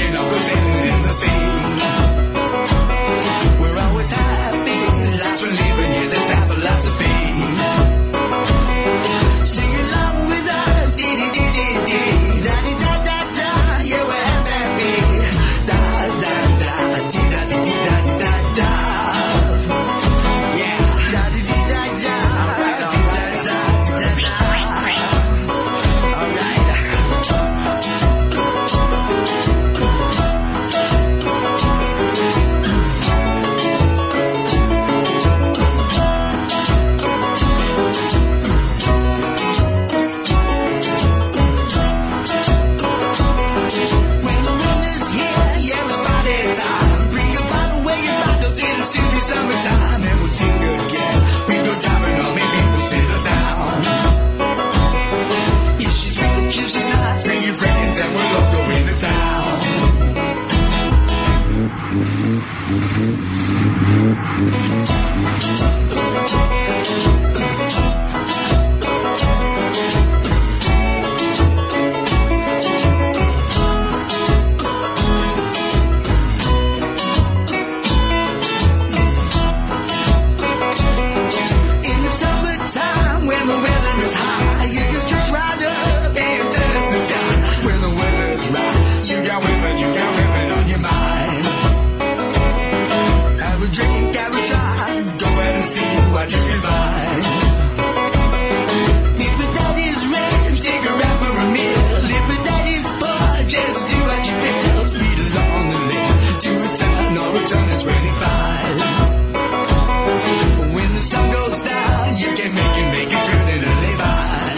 fishing or go sailing in the sea. We're always happy, life's we're living, yeah, that's our philosophy. Sing along with us, dee-dee-dee-dee-dee, da-dee-da-da-da, yeah, we're happy, da-da-da, dee-da-dee-dee-da-dee-da-da, yeah, da-dee-dee-da-da, dee-da-da-dee-da-da, all right. Summertime and we'll sing again. We go driving or maybe we'll settle down. If she's drinking, if she's not, bring your friends and we'll all go into town. See what you can find. If your daddy's rich, take her out for a meal. If your daddy's poor, just do what you feel. Speed along the lane to a town or a turn at 25. When the sun goes down, you can make it good and live by.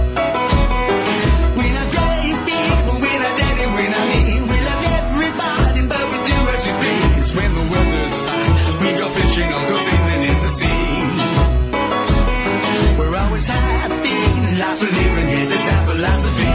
We're not great people, we're not daddy, we're not mean. We love everybody, but we do what you please. When the weather's fine, we go fishing or go sailing in the sea. We're always happy, life's we're living, yeah, that's our philosophy.